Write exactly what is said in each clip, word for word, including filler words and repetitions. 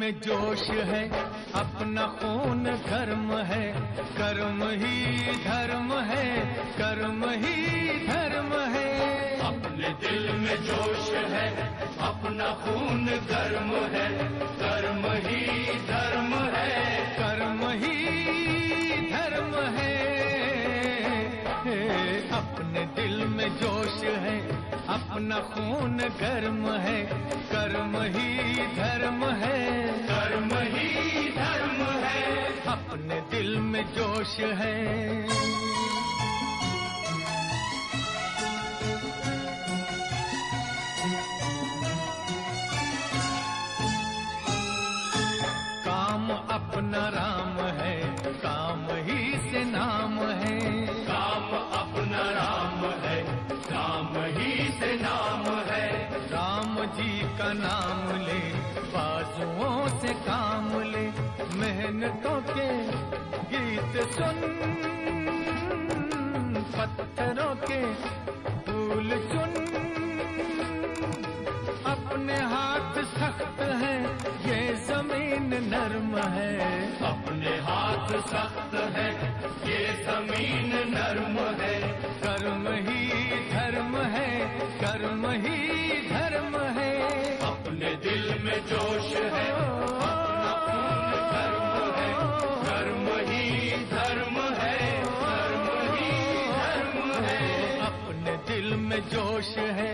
में जोश है, अपना खून गर्म है, कर्म ही धर्म है, कर्म ही धर्म है। अपने दिल में जोश है, अपना खून गर्म है, कर्म ही धर्म है, कर्म ही धर्म है। अपने दिल में जोश है, अपना खून गर्म है, कर्म ही धर्म है, कर्म ही धर्म है। अपने दिल में जोश है। काम अपना राम है, काम ही से नाम है, काम अपना राम है, काम ही से नाम है। राम जी का नाम ले, बाजुओं से काम ले, मेहनतों के गीत सुन, पत्थरों के फूल चुन। अपने हाथ सख्त है, ये जमीन नर्म है, अपने हाथ सख्त है, ये जमीन नर्म है, कर्म ही धर्म है, कर्म ही धर्म है। अपने दिल में जोश है, अपना खून गर्म है, कर्म ही धर्म है, कर्म ही धर्म है। अपने दिल में जोश है।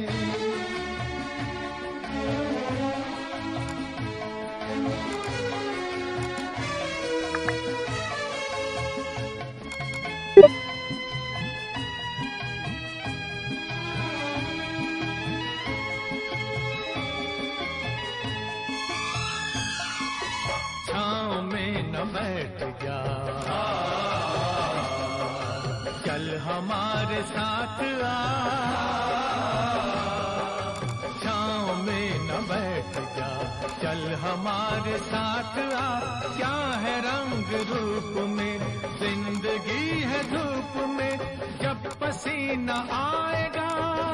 छाँव में न बैठ जा, चल हमारे साथ आ। छाँव में न बैठ जा, चल हमारे साथ आ। क्या है रंग रूप में, जिंदगी है धूप में, जब पसीना आएगा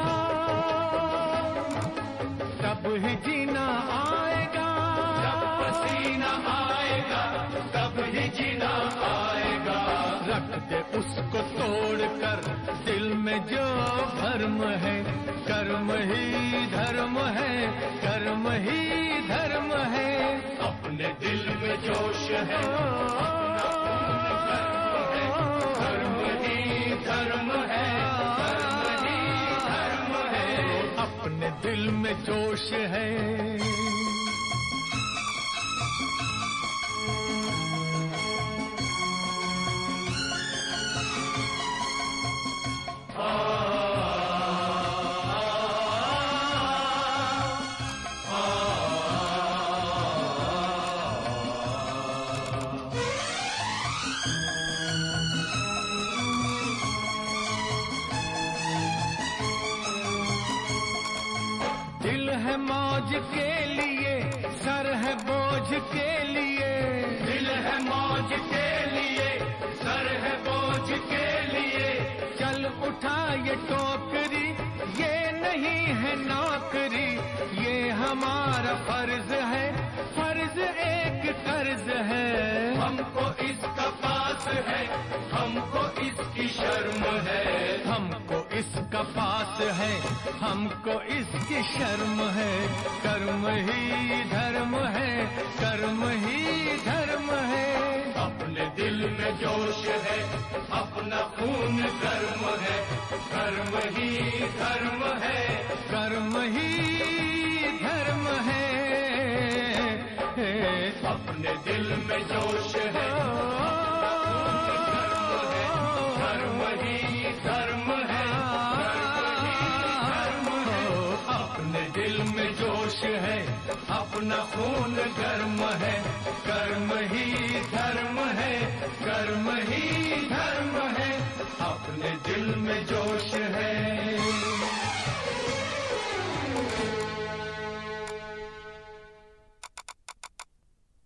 तब ही जीना आएगा, जब पसीना आएगा तब ही जीना आएगा। रख दे उसको तोड़ कर, दिल में जो भर्म है, कर्म ही धर्म है, कर्म ही धर्म है। अपने दिल में जोश है, अपना खून गर्म है, कर्म ही धर्म है, कर्म ही धर्म है। अपने दिल में जोश है। दिल है मौज के लिए, सर है बोझ के लिए, दिल है मौज के लिए, सर है बोझ के लिए। चल उठा ये टोकरी, ये नहीं है नौकरी, ये हमारा फर्ज है, फर्ज एक कर्ज है। हमको इसका पास है, हमको इसकी शर्म है, हमको इसका पास है, हमको इसकी शर्म है। कर्म ही धर्म है, कर्म ही धर्म है। अपने दिल में जोश है, अपना खून गर्म है, कर्म ही धर्म है, कर्म ही धर्म है। अपने दिल में जोश है, कर्म ही धर्म है, अपने दिल में जोश है, अपना खून गर्म है, कर्म ही धर्म है, कर्म ही धर्म है। अपने दिल में जोश